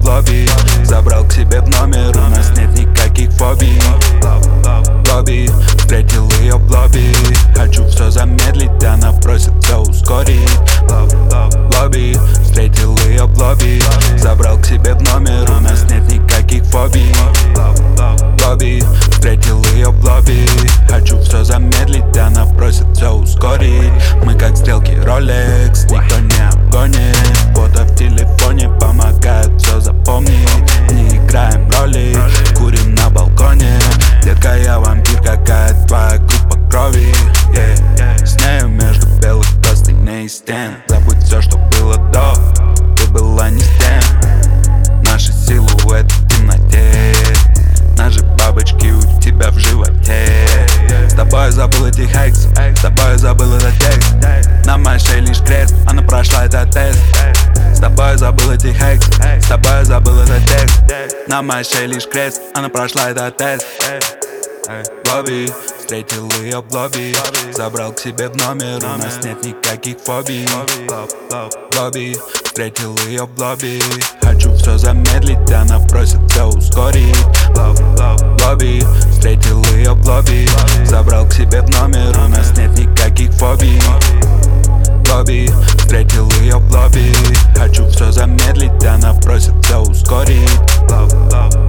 лобби. Забрал к себе в номер, у нас нет никаких фобий. Лобби, встретил ее в лобби. Хочу все замедлить, она просит все ускорить. Лобби, встретил ее в лобби. Забрал к себе в номер, у нас нет никаких фобий. Лобби, встретил ее в лобби. Хочу все замедлить, она просит все ускорить. Мы как стрелки Rolex, никто не обгонит. Фото в телефоне помогает все запомнить. Не играем роли, курим на балконе. Детка, я вампир, какая твоя группа крови? С нею между белых простыней и стен. Забудь все, что было до, ты была не с тем. Наши силуэты в темноте, наши бабочки у тебя в животе. С тобой забыл эти хекс, с тобой забыл этот текст. На моей шее лишь крест, она прошла этот тест. С тобой забыл эти хекс, с тобой забыл этот текст. На моей шее лишь крест, она прошла этот тест. Лобби, встретил ее в лобби. Забрал к себе в номер, у нас нет никаких фобий. Лобби, встретил ее в лобби. Хочу все замедлить, она просит все ускорить. Лобби, встретил ее в лобби. Забрал к себе в номер, у нас нет никаких фобий. Лобби, встретил ее в лобби. Хочу все замедлить, она просит все ускорить.